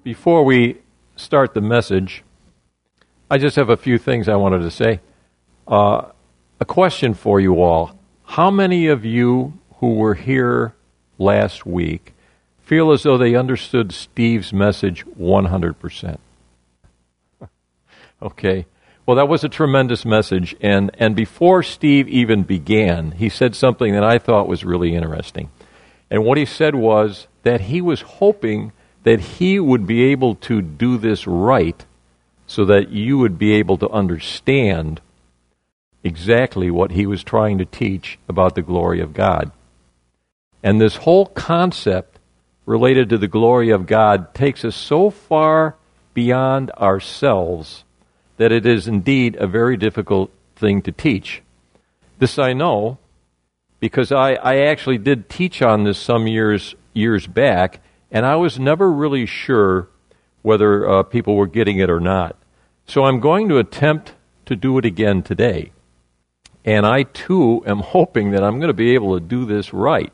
Before we start the message, I just have a few things I wanted to say. A question for you all. How many of you who were here last week feel as though they understood Steve's message 100%? Okay. Well, that was a tremendous message, and before Steve even began, he said something that I thought was really interesting. And what he said was that he was hoping that he would be able to do this right so that you would be able to understand exactly what he was trying to teach about the glory of God. And this whole concept related to the glory of God takes us so far beyond ourselves that it is indeed a very difficult thing to teach. This I know because I actually did teach on this some years back, and I was never really sure whether people were getting it or not. So I'm going to attempt to do it again today. And I, too, am hoping that I'm going to be able to do this right.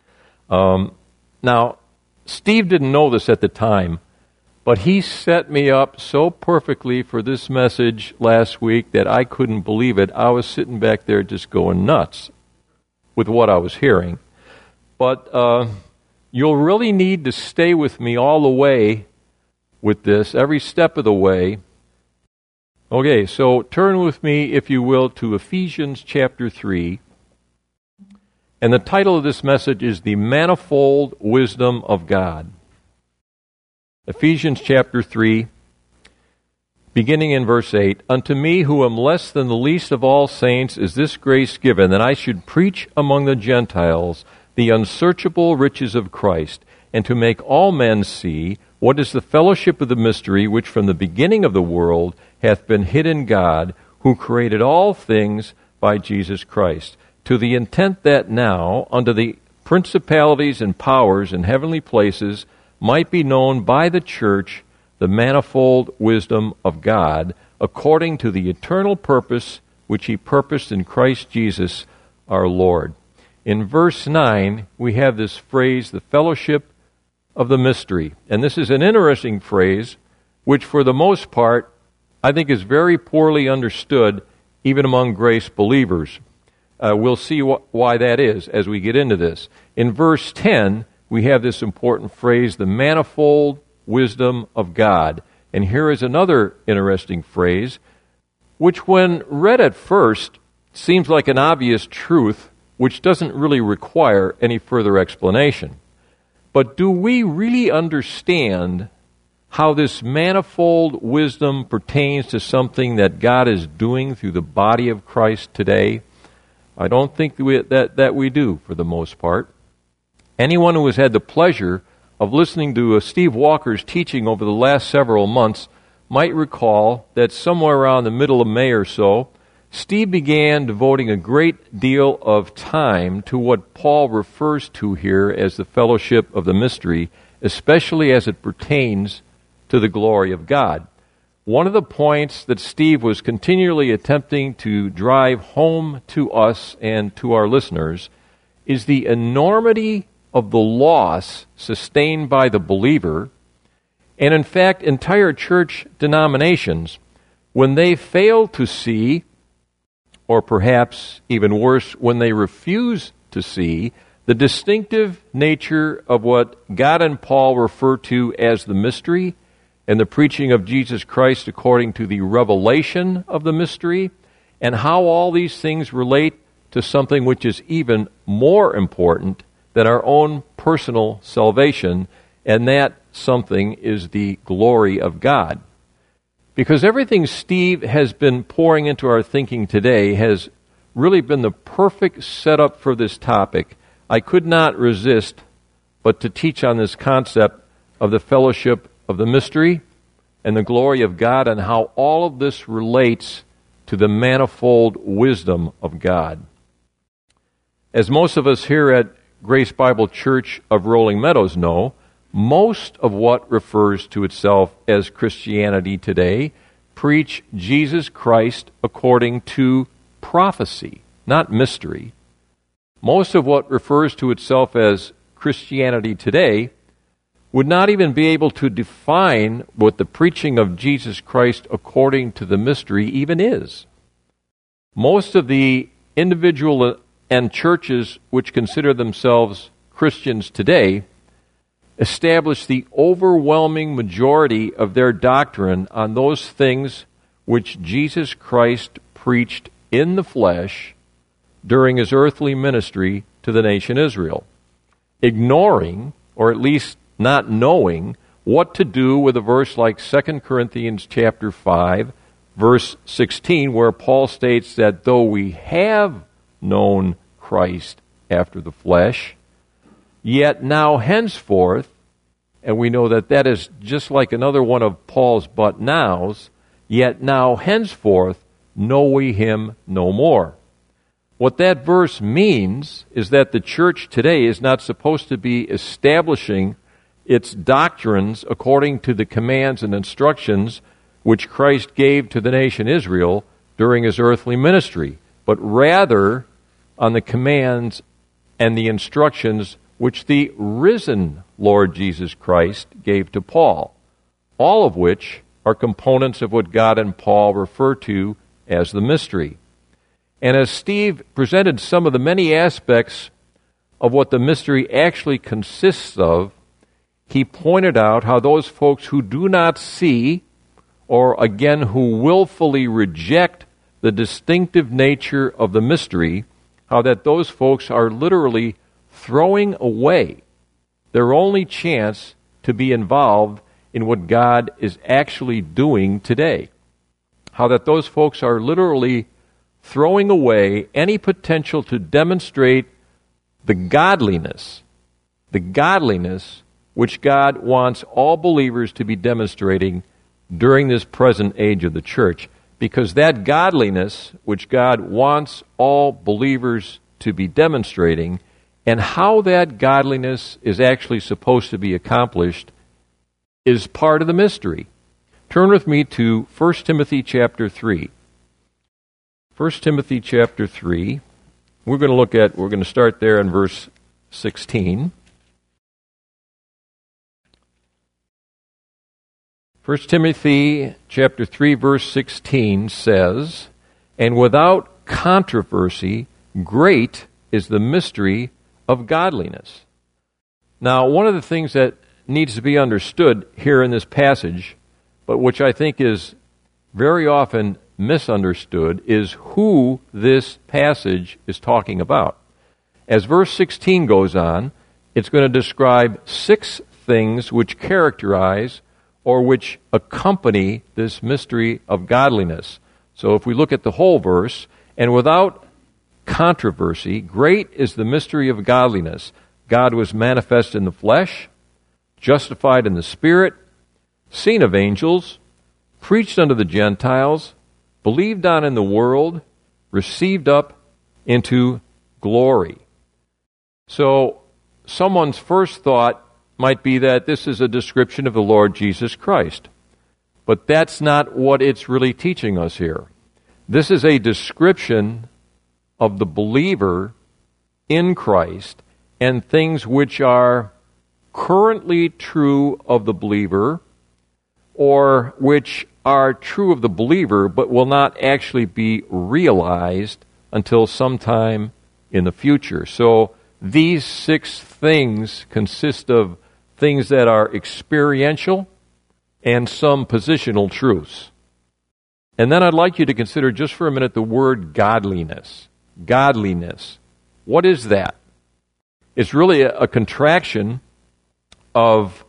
Now, Steve didn't know this at the time, but he set me up so perfectly for this message last week that I couldn't believe it. I was sitting back there just going nuts with what I was hearing. But you'll really need to stay with me all the way with this, every step of the way. Okay, so turn with me, if you will, to Ephesians chapter 3. And the title of this message is The Manifold Wisdom of God. Ephesians chapter 3, beginning in verse 8. Unto me, who am less than the least of all saints, is this grace given, that I should preach among the Gentiles the unsearchable riches of Christ, and to make all men see what is the fellowship of the mystery, which from the beginning of the world hath been hid in God, who created all things by Jesus Christ, to the intent that now, unto the principalities and powers in heavenly places, might be known by the church the manifold wisdom of God, according to the eternal purpose which he purposed in Christ Jesus our Lord. In verse 9, we have this phrase, the fellowship of the mystery. And this is an interesting phrase, which for the most part, I think is very poorly understood, even among grace believers. We'll see why that is as we get into this. In verse 10, we have this important phrase, the manifold wisdom of God. And here is another interesting phrase, which when read at first seems like an obvious truth, which doesn't really require any further explanation. But do we really understand how this manifold wisdom pertains to something that God is doing through the body of Christ today? I don't think that we do, for the most part. Anyone who has had the pleasure of listening to Steve Walker's teaching over the last several months might recall that somewhere around the middle of May or so, Steve began devoting a great deal of time to what Paul refers to here as the fellowship of the mystery, especially as it pertains to the glory of God. One of the points that Steve was continually attempting to drive home to us and to our listeners is the enormity of the loss sustained by the believer, and in fact entire church denominations, when they fail to see, or perhaps even worse, when they refuse to see, the distinctive nature of what God and Paul refer to as the mystery, and the preaching of Jesus Christ according to the revelation of the mystery, and how all these things relate to something which is even more important than our own personal salvation, and that something is the glory of God. Because everything Steve has been pouring into our thinking today has really been the perfect setup for this topic. I could not resist but to teach on this concept of the fellowship of the mystery and the glory of God, and how all of this relates to the manifold wisdom of God. As most of us here at Grace Bible Church of Rolling Meadows know, most of what refers to itself as Christianity today preach Jesus Christ according to prophecy, not mystery. Most of what refers to itself as Christianity today would not even be able to define what the preaching of Jesus Christ according to the mystery even is. Most of the individual and churches which consider themselves Christians today establish the overwhelming majority of their doctrine on those things which Jesus Christ preached in the flesh during his earthly ministry to the nation Israel, ignoring, or at least not knowing, what to do with a verse like 2 Corinthians chapter 5, verse 16, where Paul states that though we have known Christ after the flesh, yet now henceforth, and we know that that is just like another one of Paul's but nows, yet now henceforth know we him no more. What that verse means is that the church today is not supposed to be establishing its doctrines according to the commands and instructions which Christ gave to the nation Israel during his earthly ministry, but rather on the commands and the instructions which the risen Lord Jesus Christ gave to Paul, all of which are components of what God and Paul refer to as the mystery. And as Steve presented some of the many aspects of what the mystery actually consists of, he pointed out how those folks who do not see, or again, who willfully reject the distinctive nature of the mystery, how that those folks are literally throwing away their only chance to be involved in what God is actually doing today. How that those folks are literally throwing away any potential to demonstrate the godliness which God wants all believers to be demonstrating during this present age of the church, because that godliness which God wants all believers to be demonstrating, and how that godliness is actually supposed to be accomplished, is part of the mystery. Turn with me to 1 Timothy chapter 3. 1 Timothy chapter 3. We're going to start there in verse 16. 1 Timothy chapter 3 verse 16 says, "And without controversy, great is the mystery of godliness." Now, one of the things that needs to be understood here in this passage, but which I think is very often misunderstood, is who this passage is talking about. As verse 16 goes on, it's going to describe 6 things which characterize or which accompany this mystery of godliness. So if we look at the whole verse, "And without controversy, great is the mystery of godliness. God was manifest in the flesh, justified in the Spirit, seen of angels, preached unto the Gentiles, believed on in the world, received up into glory." So someone's first thought might be that this is a description of the Lord Jesus Christ. But that's not what it's really teaching us here. This is a description of the believer in Christ and things which are currently true of the believer, or which are true of the believer but will not actually be realized until sometime in the future. So these 6 things consist of things that are experiential and some positional truths. And then I'd like you to consider just for a minute the word godliness. Godliness. What is that? It's really a contraction of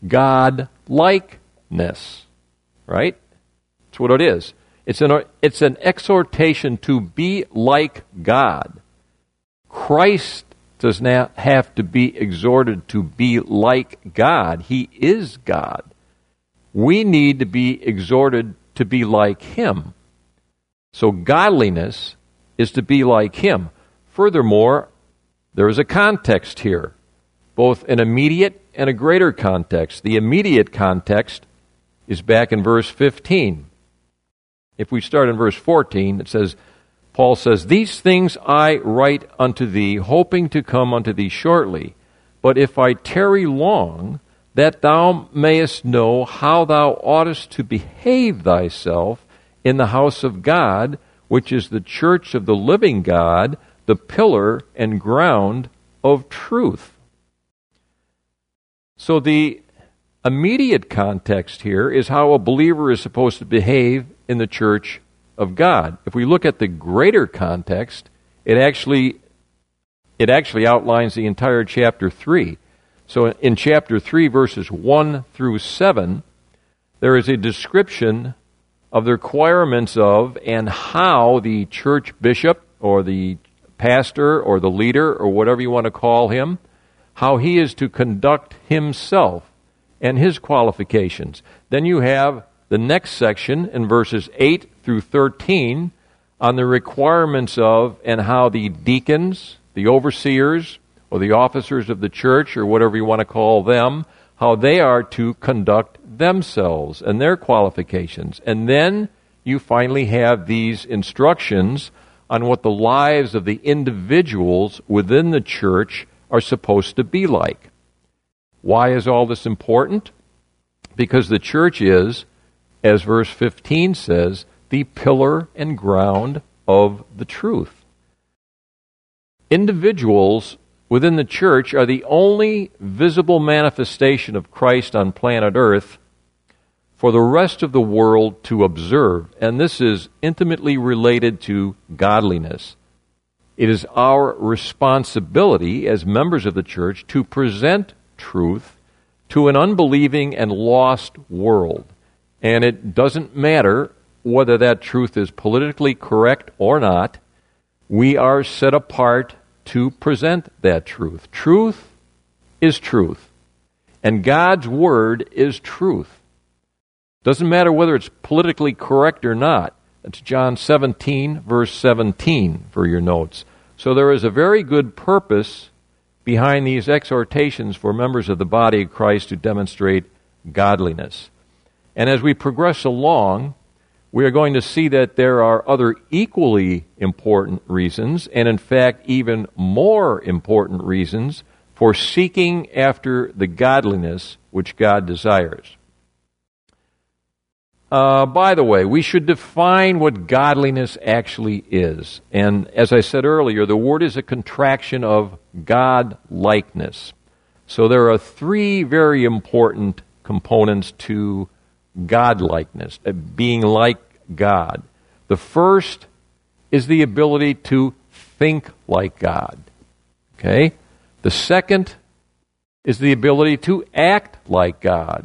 God-likeness, right? That's what it is. It's an exhortation to be like God. Christ does not have to be exhorted to be like God. He is God. We need to be exhorted to be like Him. So godliness is to be like Him. Furthermore, there is a context here, both an immediate and a greater context. The immediate context is back in verse 15. If we start in verse 14, it says, Paul says, "These things I write unto thee, hoping to come unto thee shortly. But if I tarry long, that thou mayest know how thou oughtest to behave thyself in the house of God, which is the church of the living God, the pillar and ground of truth. So the immediate context here is how a believer is supposed to behave in the church of God. If we look at the greater context, it actually outlines the entire chapter 3. So in chapter 3, verses 1 through 7, there is a description of the requirements of and how the church bishop or the pastor or the leader or whatever you want to call him, how he is to conduct himself and his qualifications. Then you have the next section in verses 8 through 13 on the requirements of and how the deacons, the overseers, or the officers of the church, or whatever you want to call them, how they are to conduct themselves and their qualifications. And then you finally have these instructions on what the lives of the individuals within the church are supposed to be like. Why is all this important? Because the church is, as verse 15 says, the pillar and ground of the truth. Individuals within the church are the only visible manifestation of Christ on planet Earth for the rest of the world to observe, and this is intimately related to godliness. It is our responsibility as members of the church to present truth to an unbelieving and lost world. And it doesn't matter whether that truth is politically correct or not. We are set apart to present that truth. Truth is truth. And God's Word is truth. Doesn't matter whether it's politically correct or not. That's John 17, verse 17 for your notes. So there is a very good purpose behind these exhortations for members of the body of Christ to demonstrate godliness. And as we progress along, we are going to see that there are other equally important reasons, and in fact even more important reasons, for seeking after the godliness which God desires. By the way, we should define what godliness actually is. And as I said earlier, the word is a contraction of God-likeness. So there are three very important components to God-likeness, being like God. The first is the ability to think like God. Okay? The second is the ability to act like God,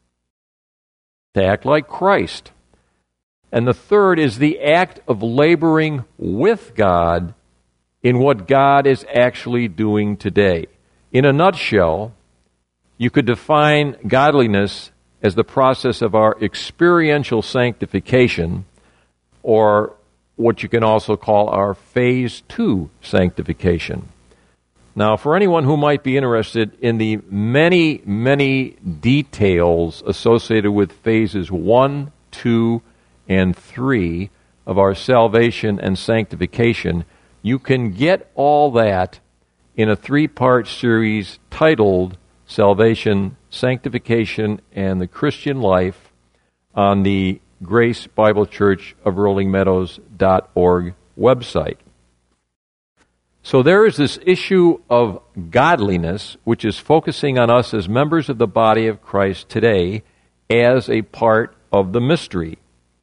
to act like Christ. And the third is the act of laboring with God in what God is actually doing today. In a nutshell, you could define godliness as the process of our experiential sanctification, or what you can also call our phase 2 sanctification. Now, for anyone who might be interested in the many, many details associated with phases 1, 2, and 3 of our salvation and sanctification, you can get all that in a 3-part series titled Salvation, Sanctification, and the Christian Life on the Grace Bible Church of Rolling Meadows.org website. So there is this issue of godliness, which is focusing on us as members of the body of Christ today as a part of the mystery.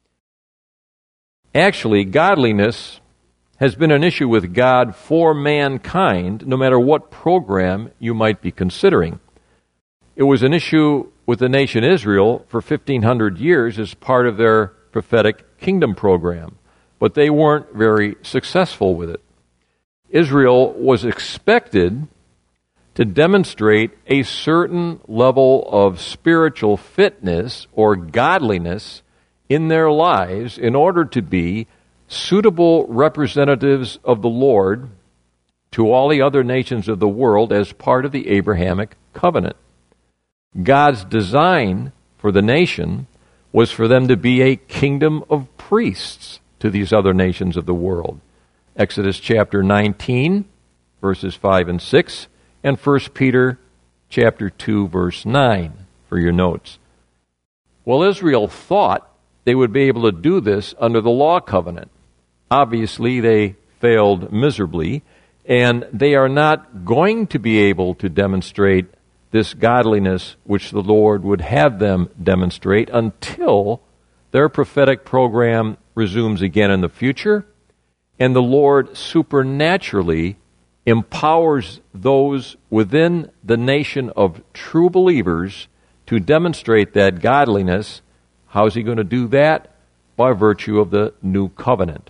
Actually, godliness has been an issue with God for mankind, no matter what program you might be considering. It was an issue with the nation Israel for 1,500 years as part of their prophetic kingdom program, but they weren't very successful with it. Israel was expected to demonstrate a certain level of spiritual fitness or godliness in their lives in order to be suitable representatives of the Lord to all the other nations of the world as part of the Abrahamic covenant. God's design for the nation was for them to be a kingdom of priests to these other nations of the world. Exodus chapter 19, verses 5 and 6, and 1 Peter chapter 2, verse 9 for your notes. Well, Israel thought they would be able to do this under the law covenant. Obviously, they failed miserably, and they are not going to be able to demonstrate this godliness which the Lord would have them demonstrate until their prophetic program resumes again in the future, and the Lord supernaturally empowers those within the nation of true believers to demonstrate that godliness. How's he going to do that? By virtue of the new covenant.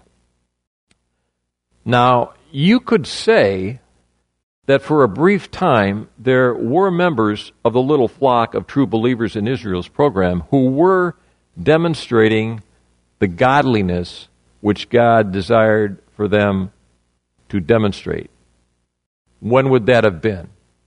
Now, you could say that for a brief time there were members of the little flock of true believers in Israel's program who were demonstrating the godliness which God desired for them to demonstrate. When would that have been?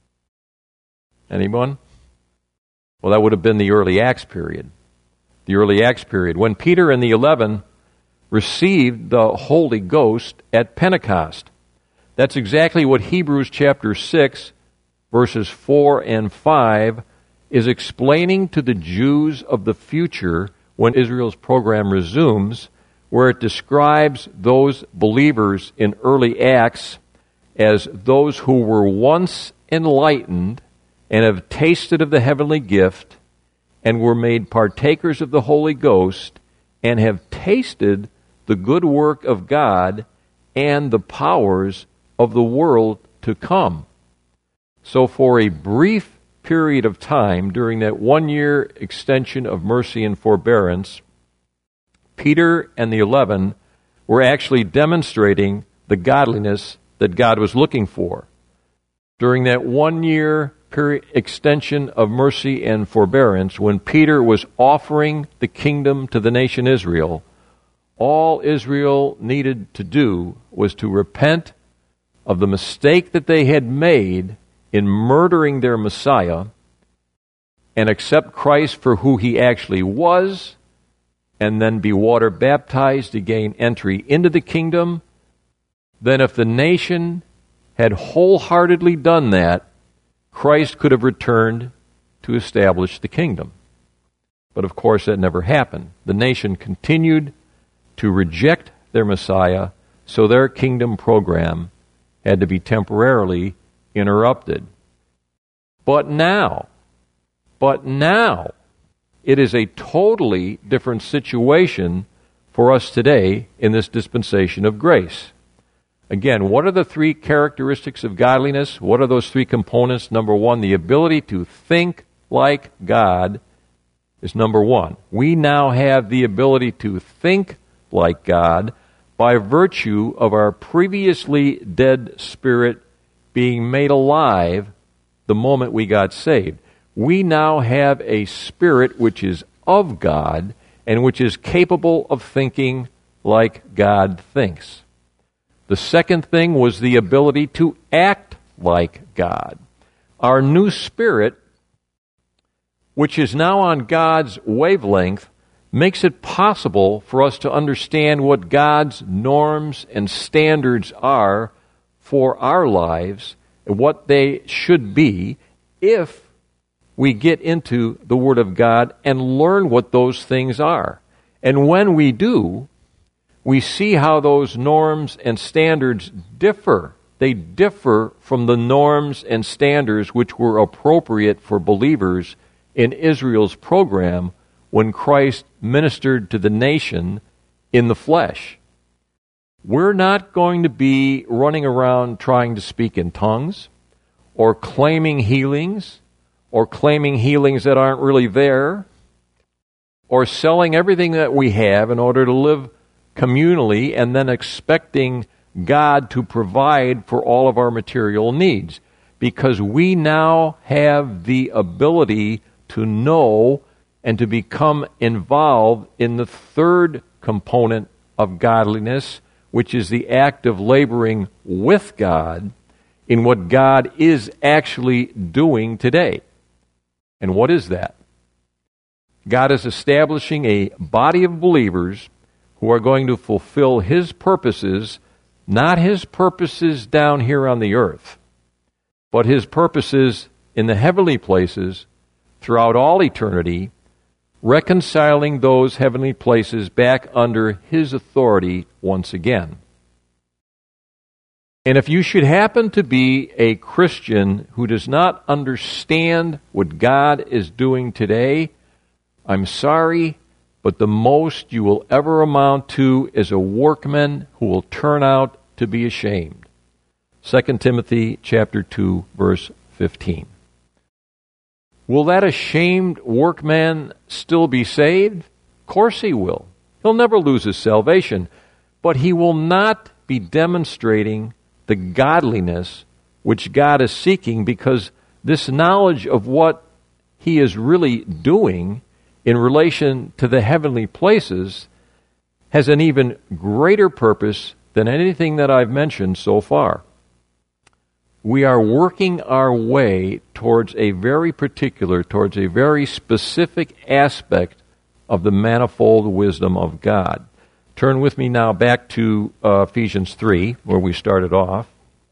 Anyone? Well, that would have been the early Acts period. The early Acts period, when Peter and the 11 received the Holy Ghost at Pentecost. That's exactly what Hebrews chapter 6, verses 4 and 5 is explaining to the Jews of the future when Israel's program resumes, where it describes those believers in early Acts as those who were once enlightened and have tasted of the heavenly gift and were made partakers of the Holy Ghost and have tasted the good work of God and the powers of the world to come. So for a brief period of time during that 1-year extension of mercy and forbearance, Peter and the 11 were actually demonstrating the godliness that God was looking for. During that 1-year extension of mercy and forbearance, when Peter was offering the kingdom to the nation Israel, all Israel needed to do was to repent of the mistake that they had made in murdering their Messiah and accept Christ for who he actually was, and then be water baptized to gain entry into the kingdom. Then if the nation had wholeheartedly done that, Christ could have returned to establish the kingdom. But of course that never happened. The nation continued to reject their Messiah, so their kingdom program had to be temporarily interrupted. But now, it is a totally different situation for us today in this dispensation of grace. Again, what are the three characteristics of godliness? What are those three components? Number one, the ability to think like God is number one. We now have the ability to think like God by virtue of our previously dead spirit being made alive the moment we got saved. We now have a spirit which is of God and which is capable of thinking like God thinks. The second thing was the ability to act like God. Our new spirit, which is now on God's wavelength, makes it possible for us to understand what God's norms and standards are for our lives and what they should be if we get into the Word of God and learn what those things are. And when we do, we see how those norms and standards differ. They differ from the norms and standards which were appropriate for believers in Israel's program when Christ ministered to the nation in the flesh. We're not going to be running around trying to speak in tongues or claiming healings that aren't really there, or selling everything that we have in order to live communally and then expecting God to provide for all of our material needs, because we now have the ability to know and to become involved in the third component of godliness, which is the act of laboring with God in what God is actually doing today. And what is that? God is establishing a body of believers who are going to fulfill His purposes, not His purposes down here on the earth, but His purposes in the heavenly places throughout all eternity, reconciling those heavenly places back under His authority once again. And if you should happen to be a Christian who does not understand what God is doing today, I'm sorry, but the most you will ever amount to is a workman who will turn out to be ashamed. 2 Timothy chapter 2, verse 15. Will that ashamed workman still be saved? Of course he will. He'll never lose his salvation, but he will not be demonstrating the godliness which God is seeking, because this knowledge of what he is really doing in relation to the heavenly places has an even greater purpose than anything that I've mentioned so far. We are working our way towards a very specific aspect of the manifold wisdom of God. Turn with me now back to Ephesians 3, where we started off.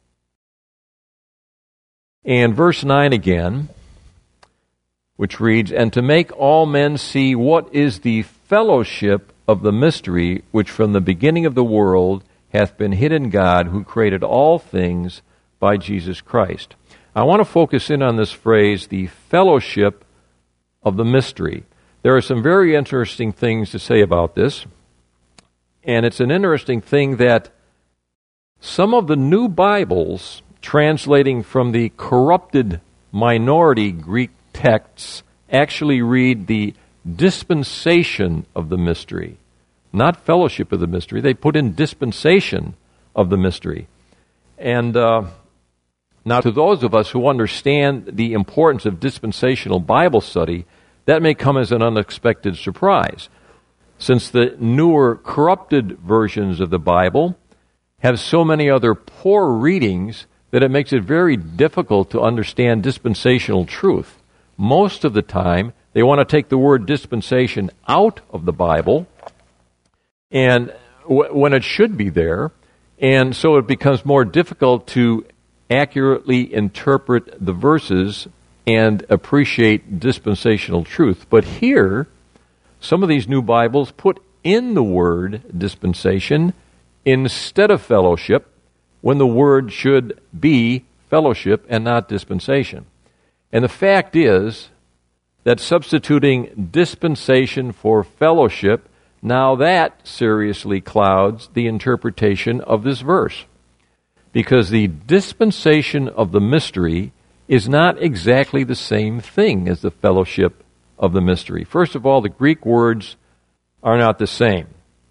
And verse 9 again, which reads, "And to make all men see what is the fellowship of the mystery which from the beginning of the world hath been hid in God, who created all things by Jesus Christ." I want to focus in on this phrase, the fellowship of the mystery. There are some very interesting things to say about this. And it's an interesting thing that some of the new Bibles, translating from the corrupted minority Greek texts, actually read the dispensation of the mystery, not fellowship of the mystery. They put in dispensation of the mystery. And now to those of us who understand the importance of dispensational Bible study, that may come as an unexpected surprise, since the newer corrupted versions of the Bible have so many other poor readings that it makes it very difficult to understand dispensational truth. Most of the time, they want to take the word dispensation out of the Bible, and when it should be there, and so it becomes more difficult to accurately interpret the verses and appreciate dispensational truth. But here, some of these new Bibles put in the word dispensation instead of fellowship, when the word should be fellowship and not dispensation. And the fact is that substituting dispensation for fellowship, now that seriously clouds the interpretation of this verse. Because the dispensation of the mystery is not exactly the same thing as the fellowship of the mystery. First of all, the Greek words are not the same.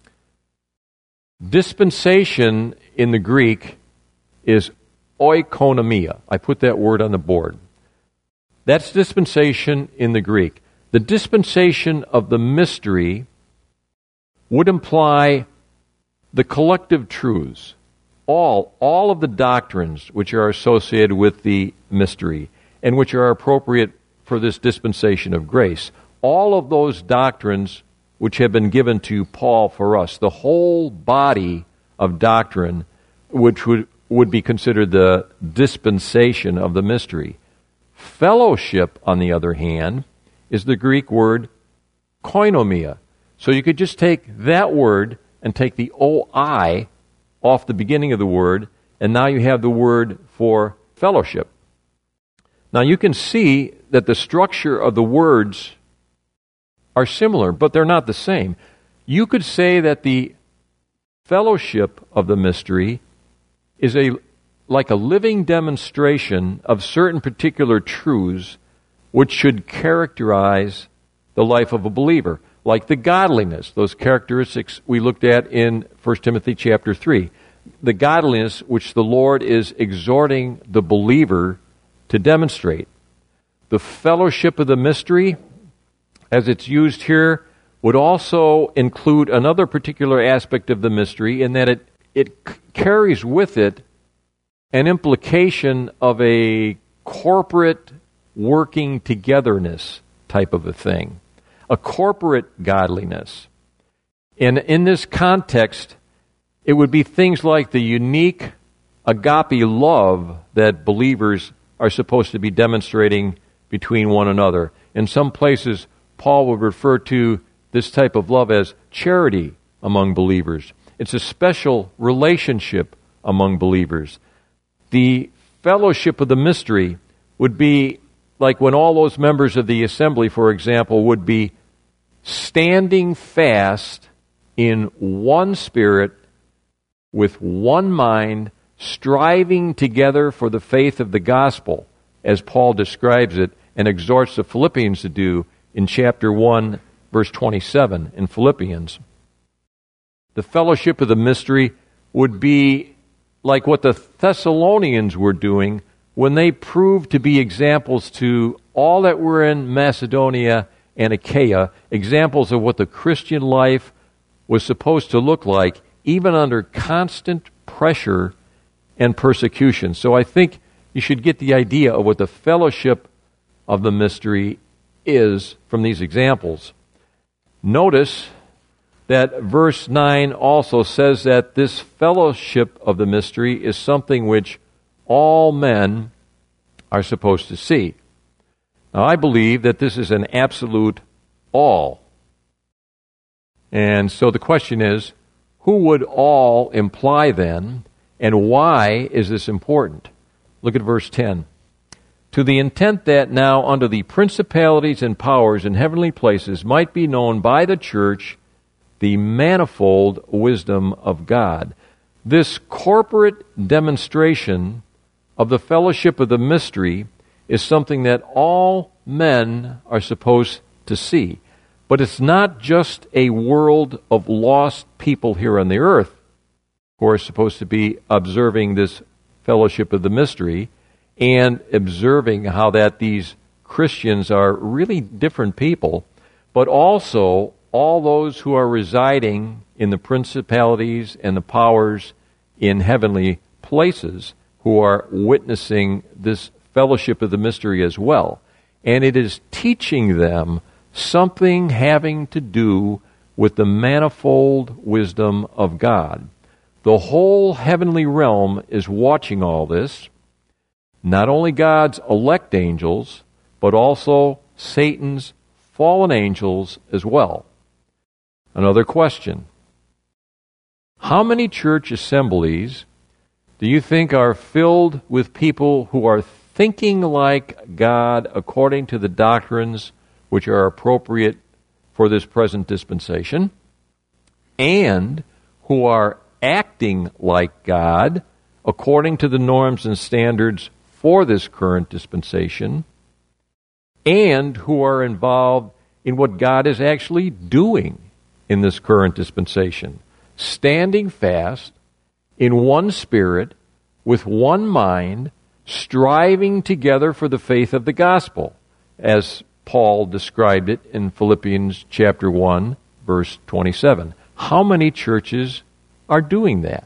Dispensation in the Greek is oikonomia. I put that word on the board. That's dispensation in the Greek. The dispensation of the mystery would imply the collective truths, all of the doctrines which are associated with the mystery and which are appropriate for this dispensation of grace. All of those doctrines which have been given to Paul for us, the whole body of doctrine which would be considered the dispensation of the mystery. Fellowship, on the other hand, is the Greek word koinomia. So you could just take that word and take the OI off the beginning of the word, and now you have the word for fellowship. Now you can see that the structure of the words are similar, but they're not the same. You could say that the fellowship of the mystery is like a living demonstration of certain particular truths which should characterize the life of a believer, like the godliness, those characteristics we looked at in 1 Timothy chapter 3. The godliness which the Lord is exhorting the believer to demonstrate. The fellowship of the mystery, as it's used here, would also include another particular aspect of the mystery in that it carries with it an implication of a corporate working togetherness type of a thing, a corporate godliness. And in this context, it would be things like the unique agape love that believers are supposed to be demonstrating between one another. In some places, Paul would refer to this type of love as charity among believers. It's a special relationship among believers. The fellowship of the mystery would be like when all those members of the assembly, for example, would be standing fast in one spirit, with one mind, striving together for the faith of the gospel, as Paul describes it and exhorts the Philippians to do in chapter 1, verse 27 in Philippians. The fellowship of the mystery would be like what the Thessalonians were doing when they proved to be examples to all that were in Macedonia and Achaia, examples of what the Christian life was supposed to look like, even under constant pressure and persecution. So I think you should get the idea of what the fellowship of the mystery is from these examples. Notice that verse 9 also says that this fellowship of the mystery is something which all men are supposed to see. Now, I believe that this is an absolute all. And so the question is, who would all imply then, and why is this important? Look at verse 10. To the intent that now under the principalities and powers in heavenly places might be known by the church the manifold wisdom of God. This corporate demonstration of the fellowship of the mystery is something that all men are supposed to see. But it's not just a world of lost people here on the earth who are supposed to be observing this fellowship of the mystery and observing how that these Christians are really different people, but also all those who are residing in the principalities and the powers in heavenly places who are witnessing this fellowship of the mystery as well. And it is teaching them something having to do with the manifold wisdom of God. The whole heavenly realm is watching all this, not only God's elect angels, but also Satan's fallen angels as well. Another question. How many church assemblies do you think are filled with people who are thinking like God according to the doctrines which are appropriate for this present dispensation, and who are acting like God according to the norms and standards for this current dispensation, and who are involved in what God is actually doing in this current dispensation, standing fast in one spirit, with one mind, striving together for the faith of the gospel, as Paul described it in Philippians chapter 1, verse 27. How many churches are doing that?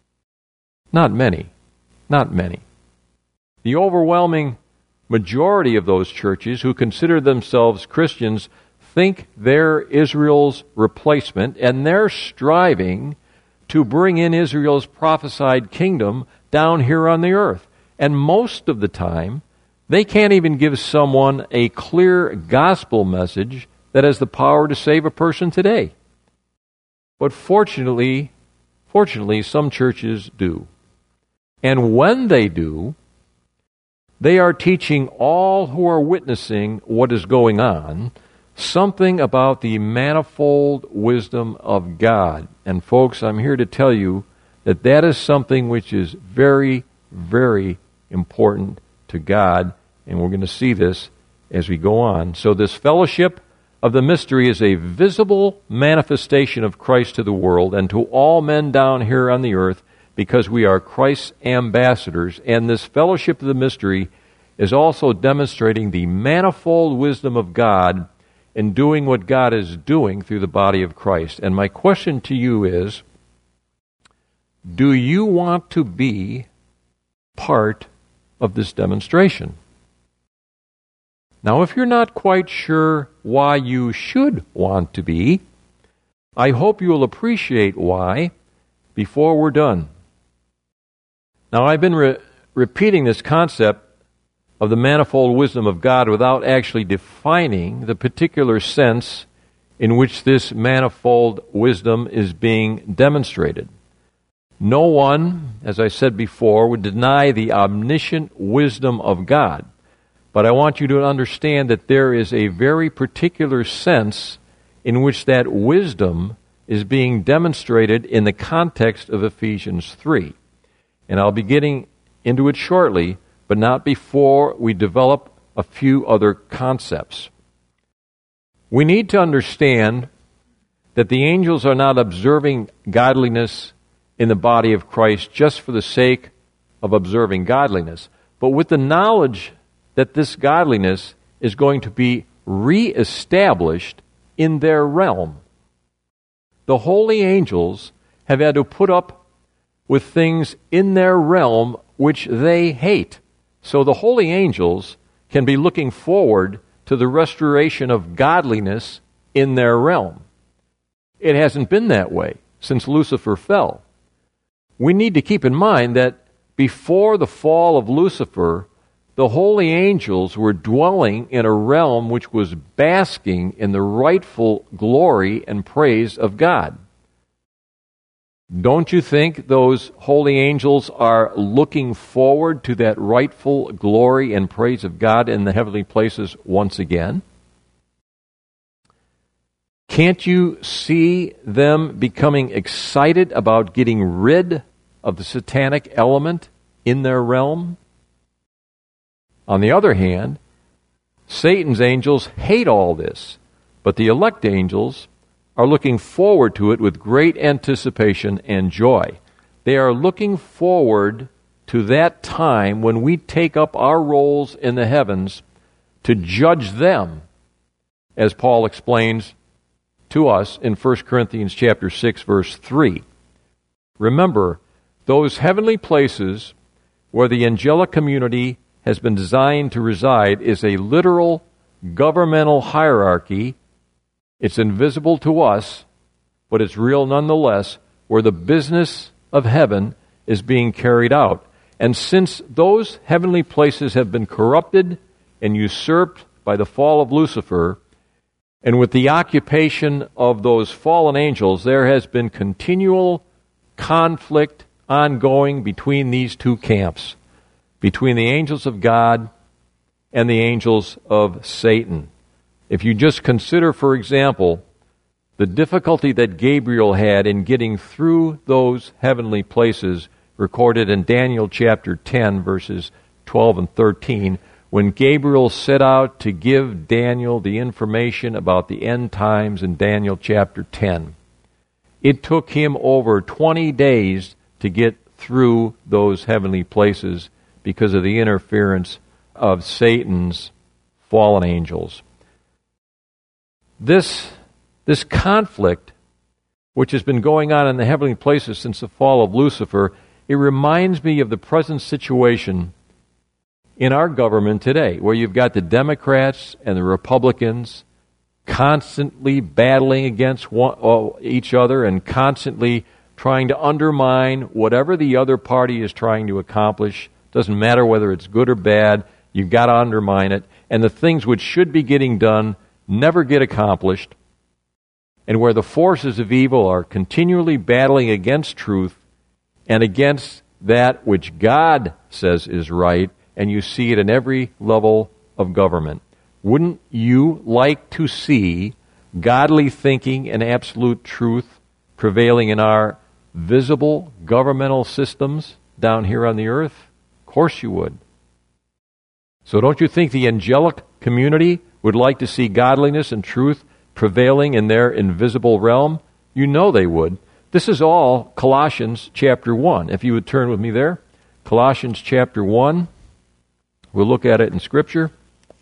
Not many. Not many. The overwhelming majority of those churches who consider themselves Christians think they're Israel's replacement, and they're striving to bring in Israel's prophesied kingdom down here on the earth. And most of the time, they can't even give someone a clear gospel message that has the power to save a person today. But fortunately, some churches do. And when they do, they are teaching all who are witnessing what is going on something about the manifold wisdom of God. And folks, I'm here to tell you that that is something which is very, very important to God, and we're going to see this as we go on. So this fellowship of the mystery is a visible manifestation of Christ to the world and to all men down here on the earth, because we are Christ's ambassadors, and this fellowship of the mystery is also demonstrating the manifold wisdom of God in doing what God is doing through the body of Christ. And my question to you is, do you want to be part of this demonstration? Now, if you're not quite sure why you should want to be, I hope you'll appreciate why before we're done. Now, I've been repeating this concept of the manifold wisdom of God without actually defining the particular sense in which this manifold wisdom is being demonstrated. No one, as I said before, would deny the omniscient wisdom of God. But I want you to understand that there is a very particular sense in which that wisdom is being demonstrated in the context of Ephesians 3. And I'll be getting into it shortly, but not before we develop a few other concepts. We need to understand that the angels are not observing godliness in the body of Christ just for the sake of observing godliness, but with the knowledge that this godliness is going to be reestablished in their realm. The holy angels have had to put up with things in their realm which they hate. So the holy angels can be looking forward to the restoration of godliness in their realm. It hasn't been that way since Lucifer fell. We need to keep in mind that before the fall of Lucifer, the holy angels were dwelling in a realm which was basking in the rightful glory and praise of God. Don't you think those holy angels are looking forward to that rightful glory and praise of God in the heavenly places once again? Can't you see them becoming excited about getting rid of the satanic element in their realm? On the other hand, Satan's angels hate all this, but the elect angels are looking forward to it with great anticipation and joy. They are looking forward to that time when we take up our roles in the heavens to judge them, as Paul explains to us in 1 Corinthians chapter 6, verse 3. Remember, those heavenly places where the angelic community has been designed to reside is a literal governmental hierarchy. It's invisible to us, but it's real nonetheless, where the business of heaven is being carried out. And since those heavenly places have been corrupted and usurped by the fall of Lucifer, and with the occupation of those fallen angels, there has been continual conflict ongoing between these two camps, between the angels of God and the angels of Satan. If you just consider, for example, the difficulty that Gabriel had in getting through those heavenly places recorded in Daniel chapter 10, verses 12 and 13, when Gabriel set out to give Daniel the information about the end times in Daniel chapter 10. It took him over 20 days to get through those heavenly places because of the interference of Satan's fallen angels. This conflict, which has been going on in the heavenly places since the fall of Lucifer, it reminds me of the present situation in our government today, where you've got the Democrats and the Republicans constantly battling against each other and constantly trying to undermine whatever the other party is trying to accomplish. Doesn't matter whether it's good or bad, you've got to undermine it. And the things which should be getting done never get accomplished. And where the forces of evil are continually battling against truth and against that which God says is right, and you see it in every level of government. Wouldn't you like to see godly thinking and absolute truth prevailing in our visible governmental systems down here on the earth? Of course you would. So don't you think the angelic community would like to see godliness and truth prevailing in their invisible realm? You know they would. This is all Colossians chapter 1. If you would turn with me there. Colossians chapter 1. We'll look at it in Scripture.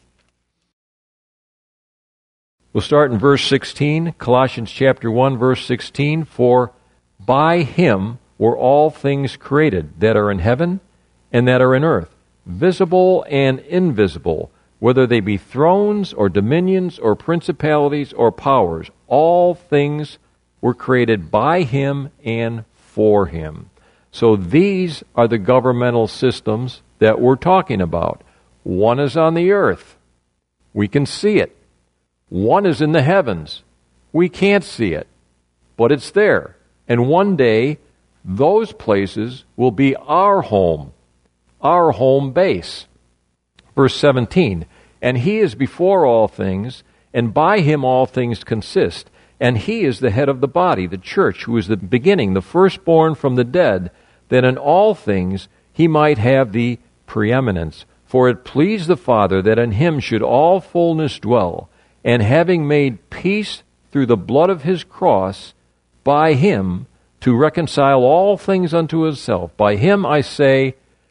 We'll start in verse 16. Colossians chapter 1, verse 16. For by him were all things created that are in heaven and that are in earth, visible and invisible, whether they be thrones or dominions or principalities or powers. All things were created by him and for him. So these are the governmental systems that we're talking about. One is on the earth. We can see it. One is in the heavens. We can't see it, but it's there. And one day, those places will be our home base. Verse 17, and he is before all things, and by him all things consist. And he is the head of the body, the church, who is the beginning, the firstborn from the dead, that in all things he might have the preeminence. For it pleased the Father that in him should all fullness dwell, and having made peace through the blood of his cross, by him to reconcile all things unto himself. By him, I say,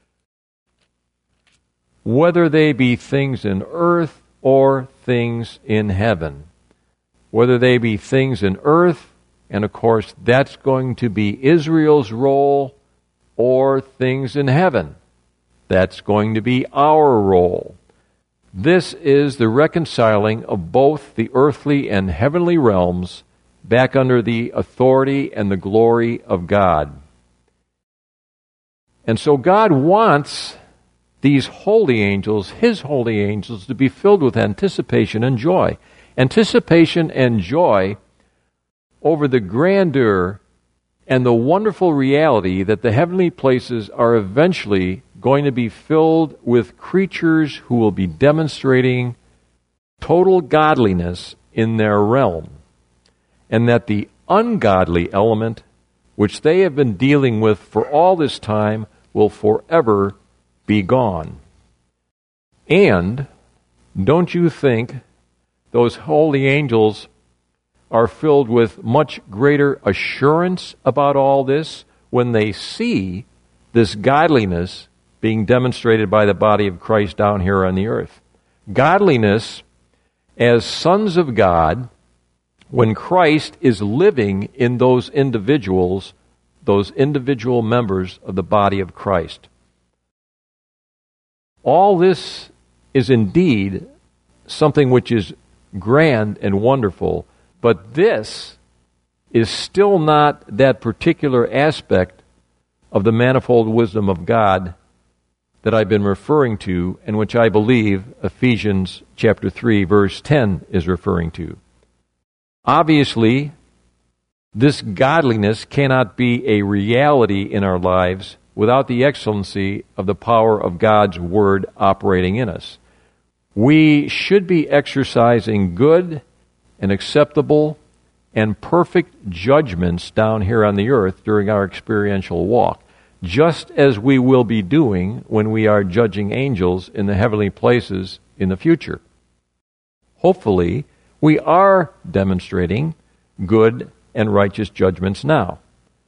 whether they be things in earth or things in heaven. Whether they be things in earth, and of course that's going to be Israel's role, or things in heaven. That's going to be our role. This is the reconciling of both the earthly and heavenly realms back under the authority and the glory of God. And so God wants these holy angels, his holy angels, to be filled with anticipation and joy. Anticipation and joy over the grandeur and the wonderful reality that the heavenly places are eventually going to be filled with creatures who will be demonstrating total godliness in their realm, and that the ungodly element, which they have been dealing with for all this time, will forever be gone. And don't you think those holy angels are filled with much greater assurance about all this when they see this godliness being demonstrated by the body of Christ down here on the earth? Godliness as sons of God, when Christ is living in those individual members of the body of Christ. All this is indeed something which is grand and wonderful, but this is still not that particular aspect of the manifold wisdom of God that I've been referring to, and which I believe Ephesians chapter 3, verse 10 is referring to. Obviously, this godliness cannot be a reality in our lives without the excellency of the power of God's Word operating in us. We should be exercising good and acceptable and perfect judgments down here on the earth during our experiential walk, just as we will be doing when we are judging angels in the heavenly places in the future. Hopefully, we are demonstrating good and righteous judgments now.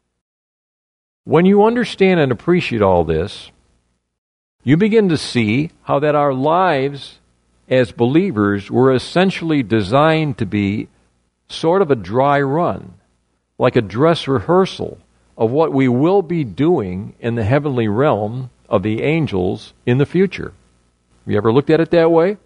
When you understand and appreciate all this, you begin to see how that our lives as believers were essentially designed to be sort of a dry run, like a dress rehearsal of what we will be doing in the heavenly realm of the angels in the future. Have you ever looked at it that way?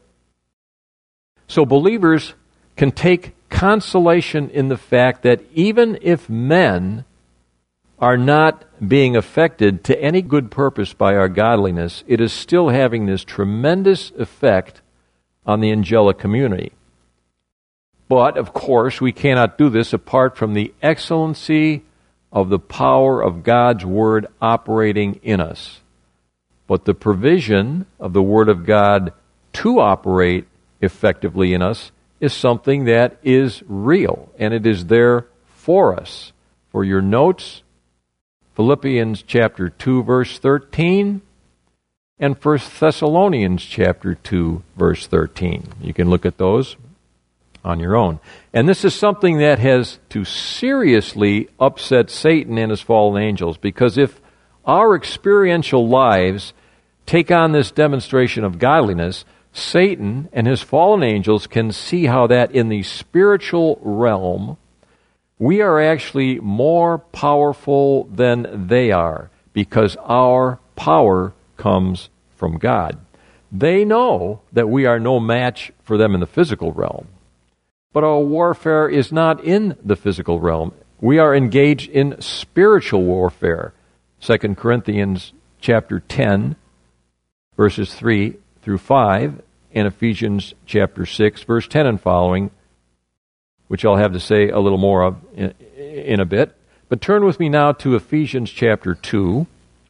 So believers can take consolation in the fact that even if men are not being affected to any good purpose by our godliness, it is still having this tremendous effect on the angelic community. But, of course, we cannot do this apart from the excellency of the power of God's Word operating in us. But the provision of the Word of God to operate effectively in us is something that is real, and it is there for us. For your notes, Philippians chapter 2, verse 13, and 1 Thessalonians chapter 2, verse 13. You can look at those on your own. And this is something that has to seriously upset Satan and his fallen angels, because if our experiential lives take on this demonstration of godliness, Satan and his fallen angels can see how that in the spiritual realm, we are actually more powerful than they are, because our power comes from God. They know that we are no match for them in the physical realm. But our warfare is not in the physical realm. We are engaged in spiritual warfare. 2 Corinthians chapter 10, verses 3 through 5, and Ephesians chapter 6, verse 10 and following, which I'll have to say a little more of in a bit. But turn with me now to Ephesians chapter 2.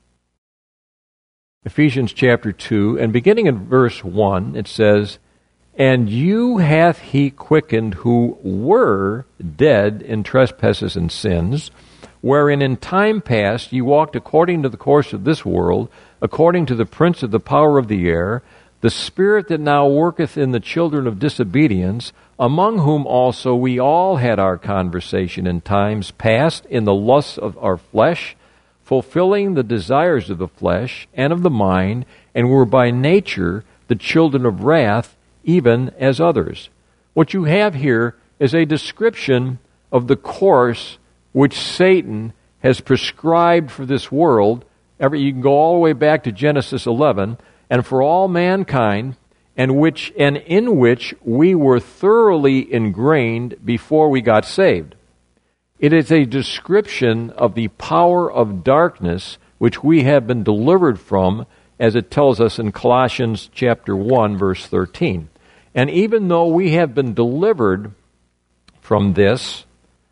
Ephesians chapter 2, and beginning in verse 1, it says, "And you hath he quickened who were dead in trespasses and sins, wherein in time past ye walked according to the course of this world, according to the prince of the power of the air, the spirit that now worketh in the children of disobedience, among whom also we all had our conversation in times past in the lusts of our flesh, fulfilling the desires of the flesh and of the mind, and were by nature the children of wrath, even as others." What you have here is a description of the course which Satan has prescribed for this world. You can go all the way back to Genesis 11, and for all mankind, and in which we were thoroughly ingrained before we got saved. It is a description of the power of darkness which we have been delivered from, as it tells us in Colossians chapter 1, verse 13. And even though we have been delivered from this,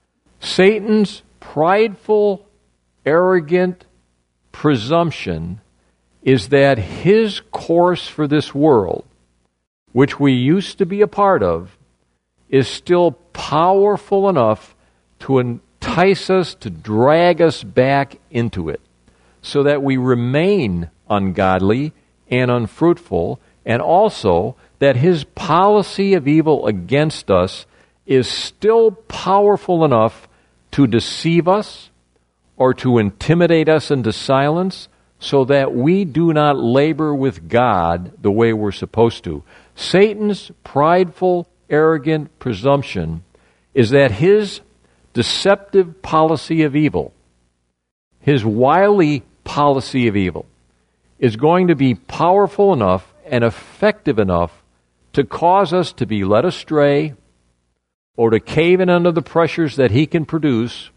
Satan's prideful, arrogant presumption is that his course for this world, which we used to be a part of, is still powerful enough to entice us, to drag us back into it, so that we remain ungodly and unfruitful, and also that his policy of evil against us is still powerful enough to deceive us or to intimidate us into silence, so that we do not labor with God the way we're supposed to. Satan's prideful, arrogant presumption is that his deceptive policy of evil, his wily policy of evil, is going to be powerful enough and effective enough to cause us to be led astray or to cave in under the pressures that he can produce,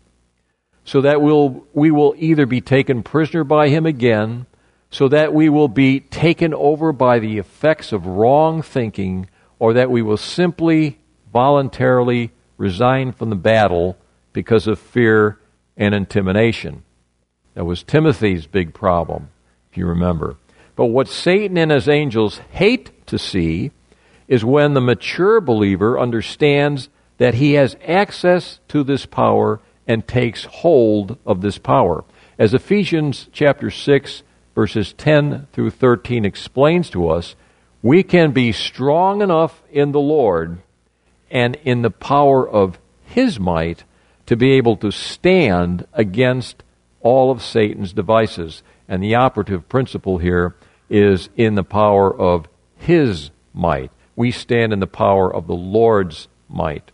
so that we will either be taken prisoner by him again, so that we will be taken over by the effects of wrong thinking, or that we will simply voluntarily resign from the battle because of fear and intimidation. That was Timothy's big problem, if you remember. But what Satan and his angels hate to see is when the mature believer understands that he has access to this power and takes hold of this power. As Ephesians chapter 6, verses 10 through 13 explains to us, we can be strong enough in the Lord and in the power of his might to be able to stand against all of Satan's devices. And the operative principle here is in the power of his might. We stand in the power of the Lord's might.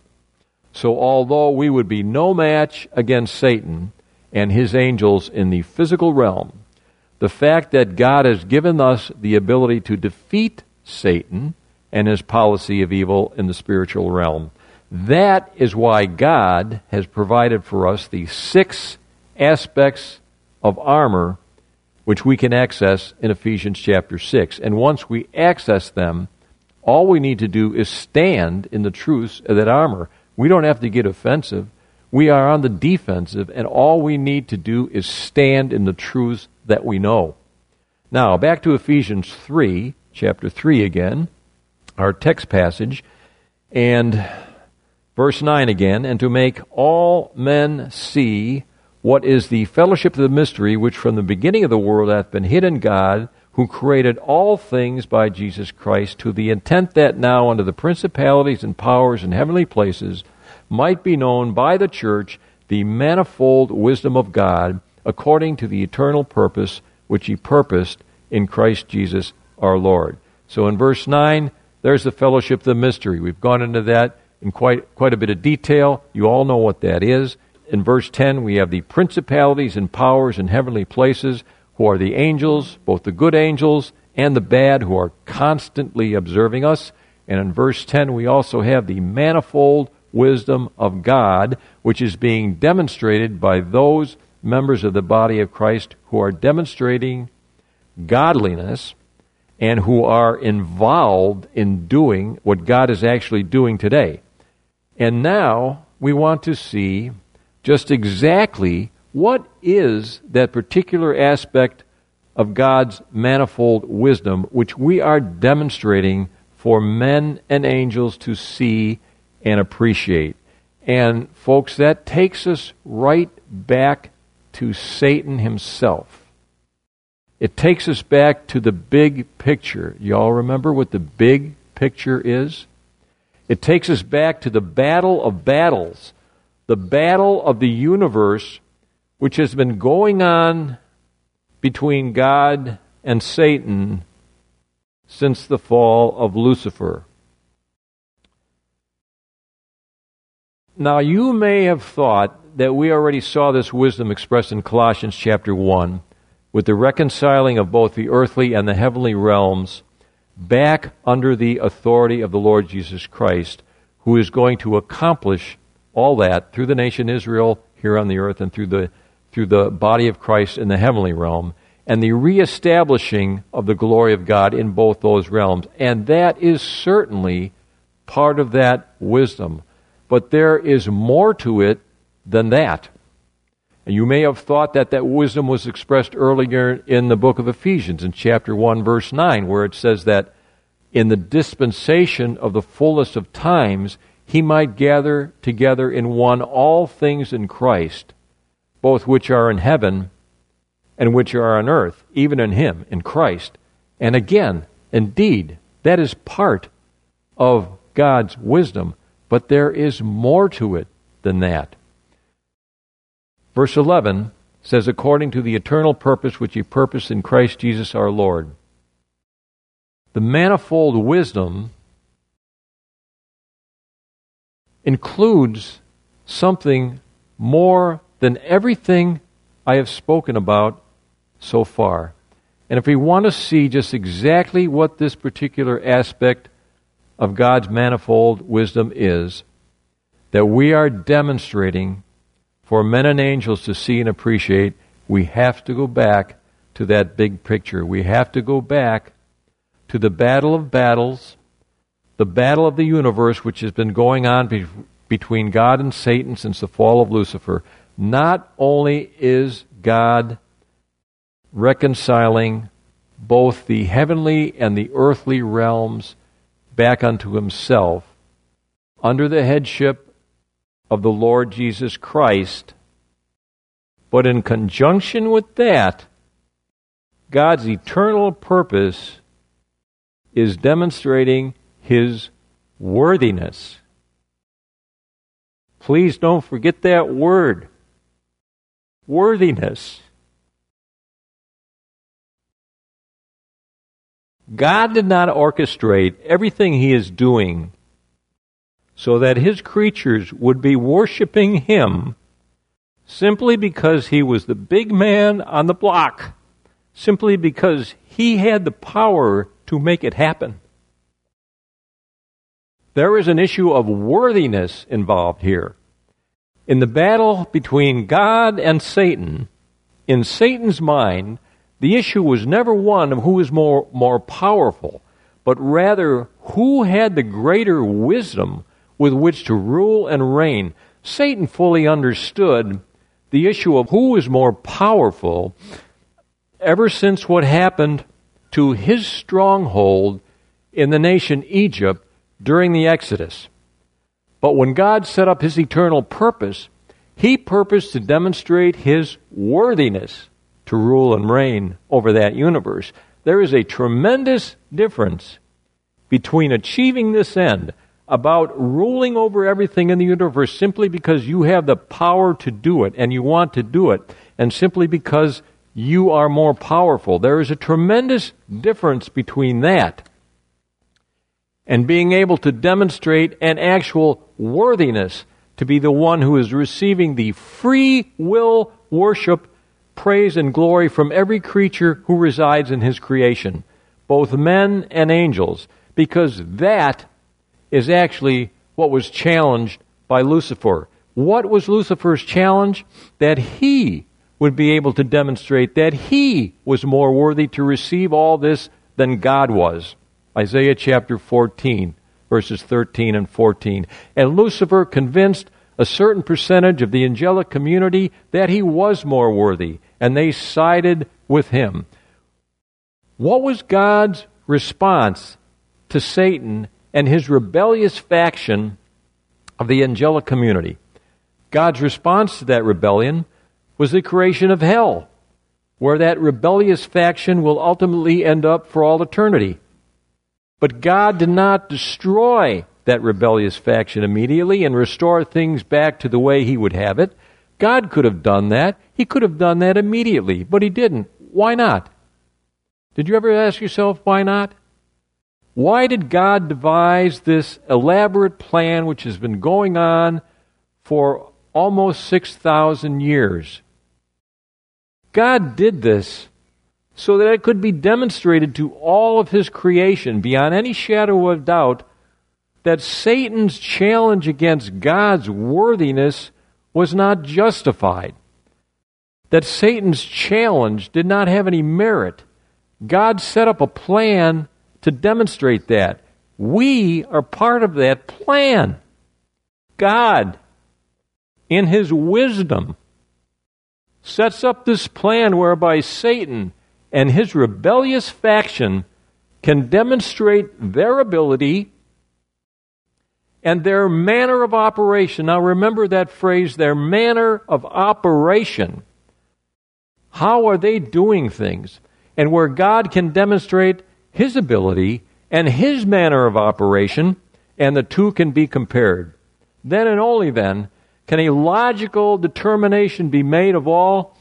So although we would be no match against Satan and his angels in the physical realm, the fact that God has given us the ability to defeat Satan and his policy of evil in the spiritual realm, that is why God has provided for us the 6 aspects of armor which we can access in Ephesians chapter 6. And once we access them, all we need to do is stand in the truths of that armor. We don't have to get offensive. We are on the defensive, and all we need to do is stand in the truths that we know. Now, back to Ephesians 3, chapter 3 again, our text passage, and verse 9 again, "And to make all men see what is the fellowship of the mystery, which from the beginning of the world hath been hid in God, who created all things by Jesus Christ, to the intent that now unto the principalities and powers in heavenly places might be known by the church the manifold wisdom of God, according to the eternal purpose which he purposed in Christ Jesus our Lord." So in verse 9, there's the fellowship of the mystery. We've gone into that in quite a bit of detail. You all know what that is. In verse 10, we have the principalities and powers in heavenly places, who are the angels, both the good angels and the bad, who are constantly observing us. And in verse 10, we also have the manifold wisdom of God, which is being demonstrated by those members of the body of Christ who are demonstrating godliness and who are involved in doing what God is actually doing today. And now we want to see just exactly what is that particular aspect of God's manifold wisdom which we are demonstrating for men and angels to see and appreciate. And folks, that takes us right back to Satan himself. It takes us back to the big picture. Y'all remember what the big picture is? It takes us back to the battle of battles, the battle of the universe, which has been going on between God and Satan since the fall of Lucifer. Now, you may have thought that we already saw this wisdom expressed in Colossians chapter 1 with the reconciling of both the earthly and the heavenly realms back under the authority of the Lord Jesus Christ, who is going to accomplish all that through the nation Israel here on the earth and through the body of Christ in the heavenly realm, and the reestablishing of the glory of God in both those realms. And that is certainly part of that wisdom. But there is more to it than that. And you may have thought that that wisdom was expressed earlier in the book of Ephesians in chapter 1, verse 9, where it says that in the dispensation of the fullness of times, he might gather together in one all things in Christ, both which are in heaven and which are on earth, even in him, in Christ. And again, indeed, that is part of God's wisdom, but there is more to it than that. Verse 11 says, according to the eternal purpose which he purposed in Christ Jesus our Lord. The manifold wisdom includes something more than everything I have spoken about so far. And if we want to see just exactly what this particular aspect of God's manifold wisdom is, that we are demonstrating for men and angels to see and appreciate, we have to go back to that big picture. We have to go back to the battle of battles, the battle of the universe, which has been going on between God and Satan since the fall of Lucifer. Not only is God reconciling both the heavenly and the earthly realms back unto himself under the headship of the Lord Jesus Christ, but in conjunction with that, God's eternal purpose is demonstrating his worthiness. Please don't forget that word. Worthiness. God did not orchestrate everything he is doing so that his creatures would be worshiping him simply because he was the big man on the block, simply because he had the power to make it happen. There is an issue of worthiness involved here. In the battle between God and Satan, in Satan's mind, the issue was never one of who is more powerful, but rather who had the greater wisdom with which to rule and reign. Satan fully understood the issue of who was more powerful ever since what happened to his stronghold in the nation Egypt during the Exodus. But when God set up his eternal purpose, he purposed to demonstrate his worthiness to rule and reign over that universe. There is a tremendous difference between achieving this end, about ruling over everything in the universe simply because you have the power to do it and you want to do it, and simply because you are more powerful. There is a tremendous difference between that and being able to demonstrate an actual worthiness to be the one who is receiving the free will worship, praise, and glory from every creature who resides in his creation, both men and angels, because that is actually what was challenged by Lucifer. What was Lucifer's challenge? That he would be able to demonstrate that he was more worthy to receive all this than God was. Isaiah chapter 14, verses 13 and 14. And Lucifer convinced a certain percentage of the angelic community that he was more worthy, and they sided with him. What was God's response to Satan and his rebellious faction of the angelic community? God's response to that rebellion was the creation of hell, where that rebellious faction will ultimately end up for all eternity. But God did not destroy that rebellious faction immediately and restore things back to the way he would have it. God could have done that. He could have done that immediately, but he didn't. Why not? Did you ever ask yourself, why not? Why did God devise this elaborate plan which has been going on for almost 6,000 years? God did this so that it could be demonstrated to all of his creation, beyond any shadow of doubt, that Satan's challenge against God's worthiness was not justified. That Satan's challenge did not have any merit. God set up a plan to demonstrate that. We are part of that plan. God, in his wisdom, sets up this plan whereby Satan and his rebellious faction can demonstrate their ability and their manner of operation. Now remember that phrase, their manner of operation. How are they doing things? And where God can demonstrate his ability and his manner of operation, and the two can be compared. Then and only then can a logical determination be made of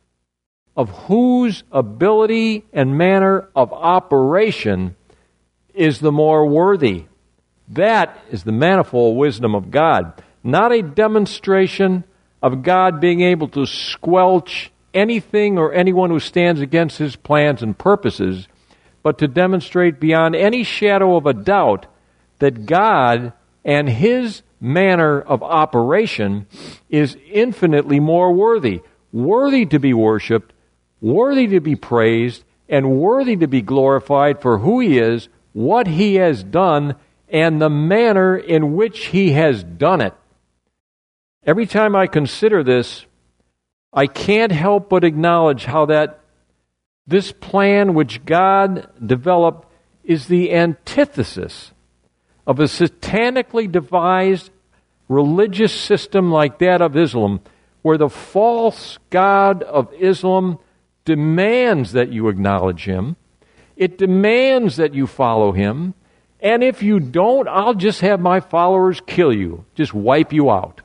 whose ability and manner of operation is the more worthy. That is the manifold wisdom of God, not a demonstration of God being able to squelch anything or anyone who stands against his plans and purposes, but to demonstrate beyond any shadow of a doubt that God and his manner of operation is infinitely more worthy to be worshipped, worthy to be praised, and worthy to be glorified for who he is, what he has done, and the manner in which he has done it. Every time I consider this, I can't help but acknowledge how that this plan which God developed is the antithesis of a satanically devised religious system like that of Islam, where the false God of Islam demands that you acknowledge him. It demands that you follow him. And if you don't, I'll just have my followers kill you, just wipe you out.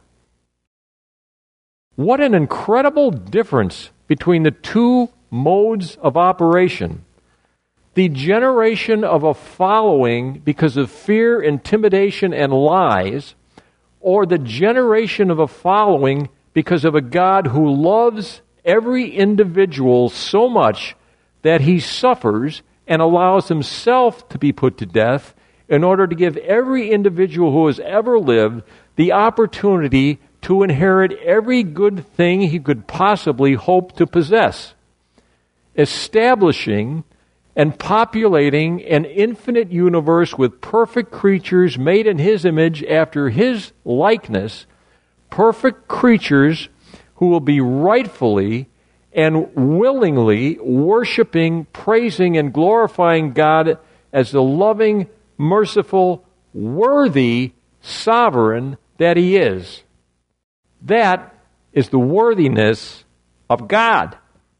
What an incredible difference between the two modes of operation. The generation of a following because of fear, intimidation, and lies, or the generation of a following because of a God who loves every individual so much that he suffers and allows himself to be put to death in order to give every individual who has ever lived the opportunity to inherit every good thing he could possibly hope to possess, establishing and populating an infinite universe with perfect creatures made in his image after his likeness, perfect creatures who will be rightfully and willingly worshiping, praising, and glorifying God as the loving, merciful, worthy sovereign that he is. That is the worthiness of God.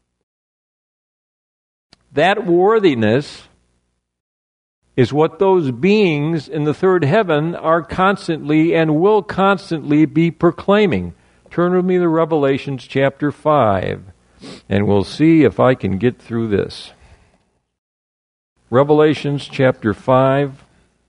That worthiness is what those beings in the third heaven are constantly and will constantly be proclaiming. Turn with me to Revelations chapter 5, and we'll see if I can get through this. Revelations chapter 5,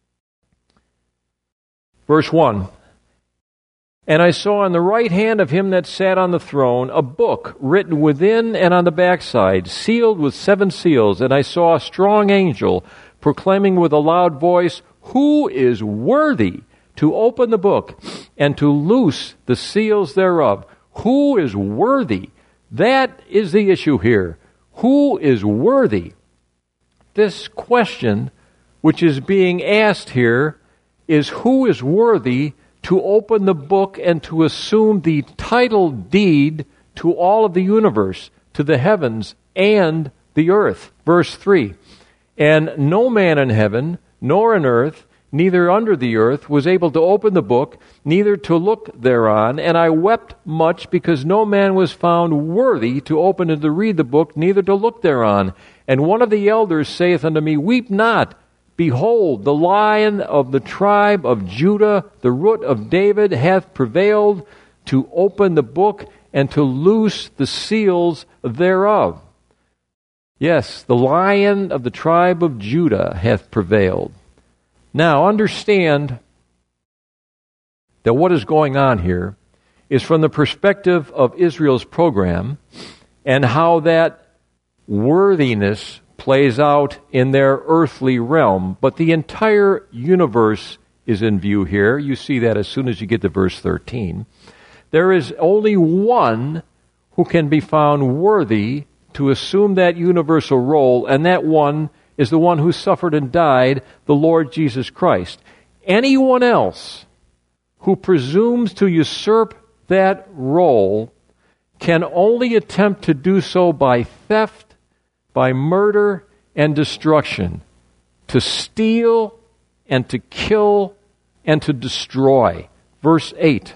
verse 1. And I saw on the right hand of him that sat on the throne a book written within and on the backside, sealed with 7 seals. And I saw a strong angel proclaiming with a loud voice, "Who is worthy to open the book and to loose the seals thereof?" Who is worthy? That is the issue here. Who is worthy this question which is being asked here is, who is worthy to open the book and to assume the title deed to all of the universe, to the heavens and the earth? Verse 3, and no man in heaven, nor in earth, neither under the earth, was able to open the book, neither to look thereon. And I wept much, because no man was found worthy to open and to read the book, neither to look thereon. And one of the elders saith unto me, Weep not. Behold, the Lion of the tribe of Judah, the Root of David, hath prevailed to open the book and to loose the seals thereof. Yes, the Lion of the tribe of Judah hath prevailed. Now, understand that what is going on here is from the perspective of Israel's program and how that worthiness plays out in their earthly realm. But the entire universe is in view here. You see that as soon as you get to verse 13. There is only one who can be found worthy to assume that universal role, and that one is the one who suffered and died, the Lord Jesus Christ. Anyone else who presumes to usurp that role can only attempt to do so by theft, by murder and destruction, to steal and to kill and to destroy. Verse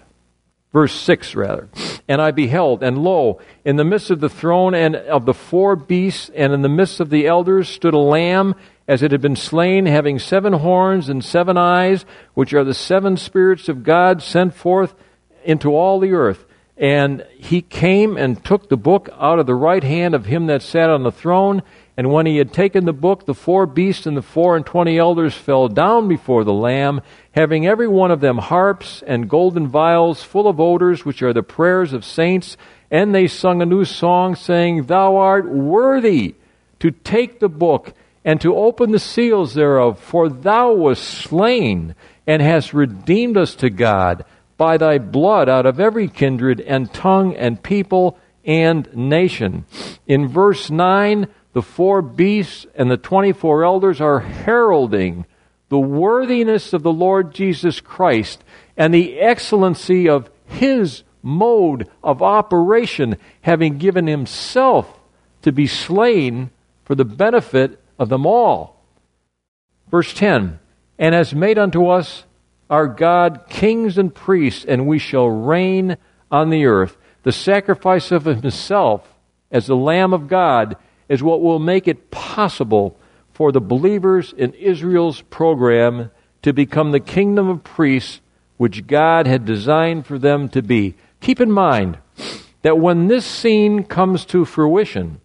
6, and I beheld, and lo, in the midst of the throne and of the four beasts, and in the midst of the elders, stood a lamb, as it had been slain, having 7 horns and 7 eyes, which are the 7 spirits of God sent forth into all the earth. And he came and took the book out of the right hand of him that sat on the throne. And when he had taken the book, the 4 beasts and the 24 elders fell down before the Lamb, having every one of them harps and golden vials full of odors, which are the prayers of saints. And they sung a new song, saying, Thou art worthy to take the book and to open the seals thereof, for thou wast slain and hast redeemed us to God by thy blood out of every kindred and tongue and people and nation. In verse 9, the 4 beasts and the 24 elders are heralding the worthiness of the Lord Jesus Christ and the excellency of his mode of operation, having given himself to be slain for the benefit of them all. Verse 10, and has made unto us our God kings and priests, and we shall reign on the earth. The sacrifice of himself as the Lamb of God is what will make it possible for the believers in Israel's program to become the kingdom of priests which God had designed for them to be. Keep in mind that when this scene comes to fruition,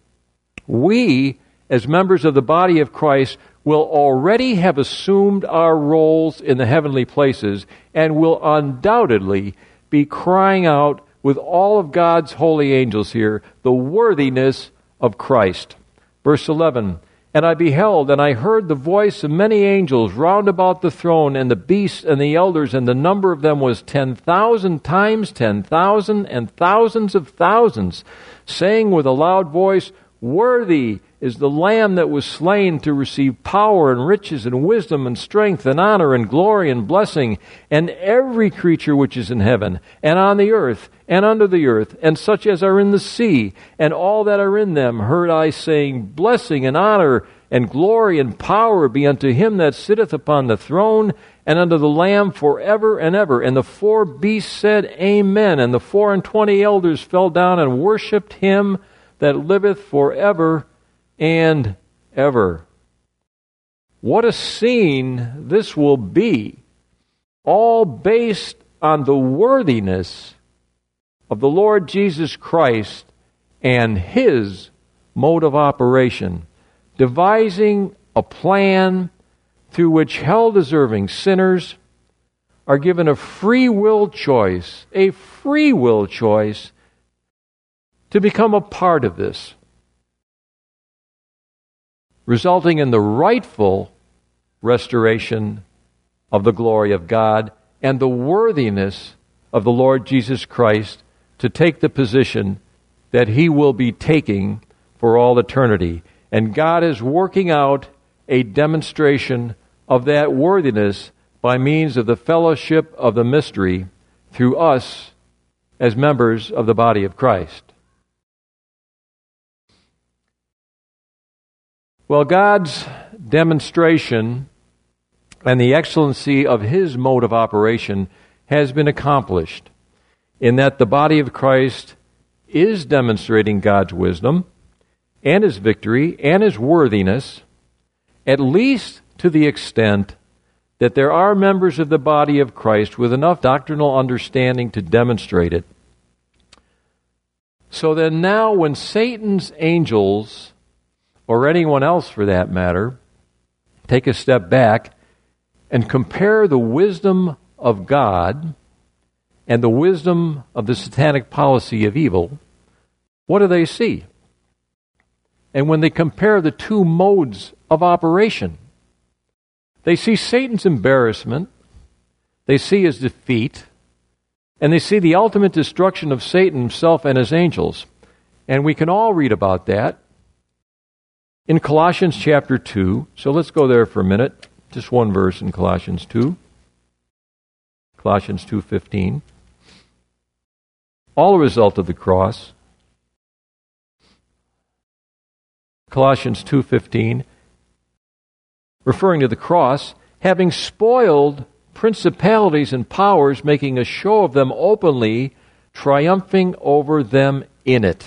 we, as members of the body of Christ, will already have assumed our roles in the heavenly places and will undoubtedly be crying out with all of God's holy angels here, the worthiness of Christ. Verse 11, and I beheld, and I heard the voice of many angels round about the throne, and the beasts and the elders, and the number of them was 10,000 times 10,000, and thousands of thousands, saying with a loud voice, Worthy is the Lamb that was slain to receive power and riches and wisdom and strength and honor and glory and blessing. And every creature which is in heaven and on the earth and under the earth, and such as are in the sea, and all that are in them, heard I saying, Blessing and honor and glory and power be unto him that sitteth upon the throne, and unto the Lamb forever and ever. And the 4 beasts said, Amen. And the 24 elders fell down and worshipped him that liveth forever and ever. What a scene this will be, all based on the worthiness of the Lord Jesus Christ and his mode of operation, devising a plan through which hell-deserving sinners are given a free will choice to become a part of this, resulting in the rightful restoration of the glory of God and the worthiness of the Lord Jesus Christ to take the position that he will be taking for all eternity. And God is working out a demonstration of that worthiness by means of the fellowship of the mystery through us as members of the body of Christ. Well, God's demonstration and the excellency of His mode of operation has been accomplished in that the body of Christ is demonstrating God's wisdom and His victory and His worthiness, at least to the extent that there are members of the body of Christ with enough doctrinal understanding to demonstrate it. So then now when Satan's angels, or anyone else for that matter, take a step back and compare the wisdom of God and the wisdom of the satanic policy of evil, what do they see? And when they compare the two modes of operation, they see Satan's embarrassment, they see his defeat, and they see the ultimate destruction of Satan himself and his angels. And we can all read about that in Colossians chapter 2. So let's go there for a minute. Just one verse in Colossians 2. Colossians 2:15. All a result of the cross. Colossians 2:15, referring to the cross, having spoiled principalities and powers, making a show of them openly, triumphing over them in it.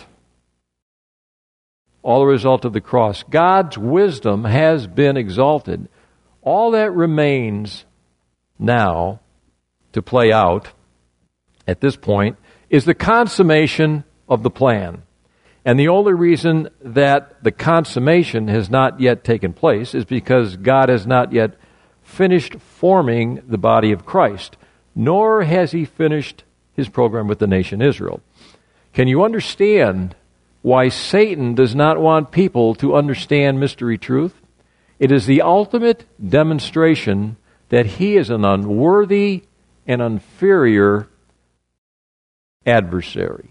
All a result of the cross. God's wisdom has been exalted. All that remains now to play out at this point is the consummation of the plan. And the only reason that the consummation has not yet taken place is because God has not yet finished forming the body of Christ, nor has He finished His program with the nation Israel. Can you understand why Satan does not want people to understand mystery truth? It is the ultimate demonstration that he is an unworthy and inferior adversary.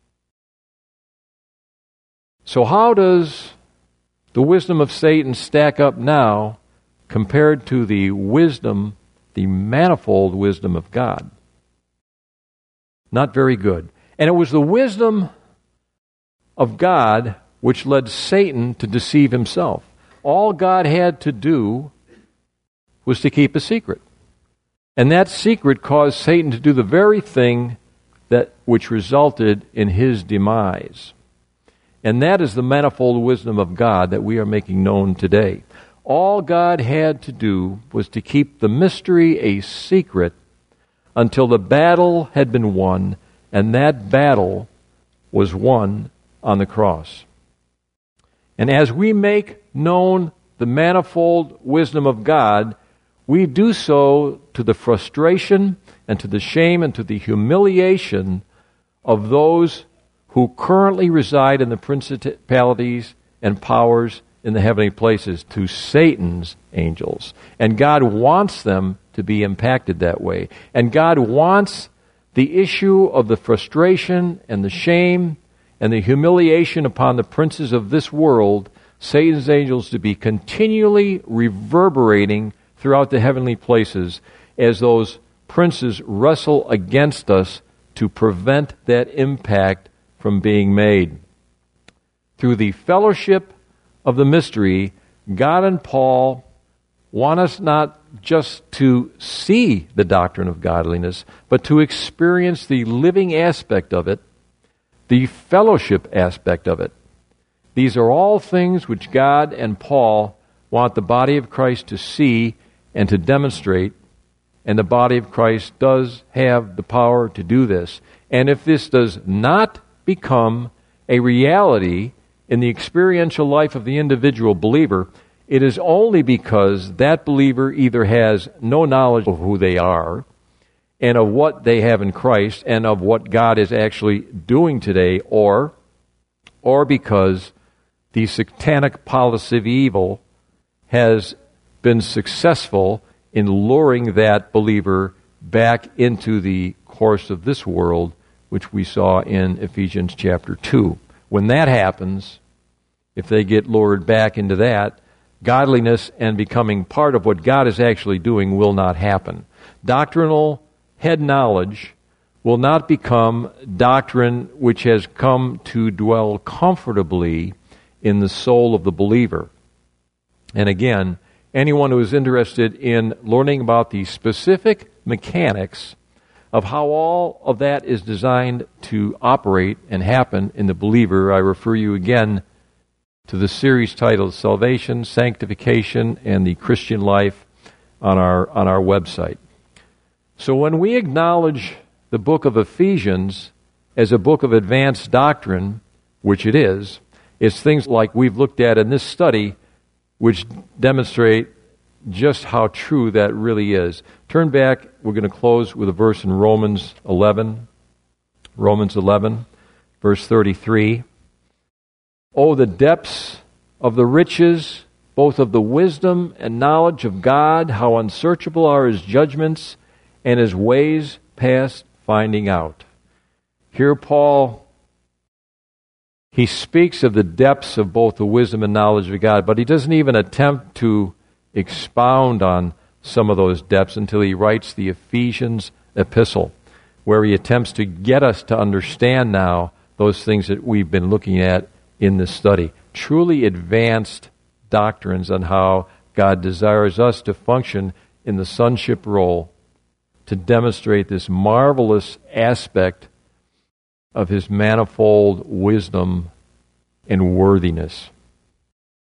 So how does the wisdom of Satan stack up now compared to the wisdom, the manifold wisdom of God? Not very good. And it was the wisdom of God which led Satan to deceive himself. All God had to do was to keep a secret. And that secret caused Satan to do the very thing that which resulted in his demise. And that is the manifold wisdom of God that we are making known today. All God had to do was to keep the mystery a secret until the battle had been won, and that battle was won on the cross. And as we make known the manifold wisdom of God, we do so to the frustration and to the shame and to the humiliation of those who currently reside in the principalities and powers in the heavenly places, to Satan's angels. And God wants them to be impacted that way. And God wants the issue of the frustration and the shame and the humiliation upon the princes of this world, Satan's angels, to be continually reverberating throughout the heavenly places as those princes wrestle against us to prevent that impact from being made. Through the fellowship of the mystery, God and Paul want us not just to see the doctrine of godliness, but to experience the living aspect of it, the fellowship aspect of it. These are all things which God and Paul want the body of Christ to see and to demonstrate, and the body of Christ does have the power to do this. And if this does not become a reality in the experiential life of the individual believer, it is only because that believer either has no knowledge of who they are and of what they have in Christ and of what God is actually doing today, or because the satanic policy of evil has been successful in luring that believer back into the course of this world, which we saw in Ephesians chapter 2. When that happens, if they get lured back into that, godliness and becoming part of what God is actually doing will not happen. Doctrinal head knowledge will not become doctrine which has come to dwell comfortably in the soul of the believer. And again, anyone who is interested in learning about the specific mechanics of how all of that is designed to operate and happen in the believer, I refer you again to the series titled Salvation, Sanctification, and the Christian Life on our website. So when we acknowledge the book of Ephesians as a book of advanced doctrine, which it is, it's things like we've looked at in this study which demonstrate just how true that really is. Turn back, we're going to close with a verse in Romans 11, verse 33. Oh, the depths of the riches, both of the wisdom and knowledge of God, how unsearchable are His judgments and His ways past finding out. Here Paul, he speaks of the depths of both the wisdom and knowledge of God, but he doesn't even attempt to expound on some of those depths until he writes the Ephesians epistle, where he attempts to get us to understand now those things that we've been looking at in this study. Truly advanced doctrines on how God desires us to function in the sonship role to demonstrate this marvelous aspect of His manifold wisdom and worthiness.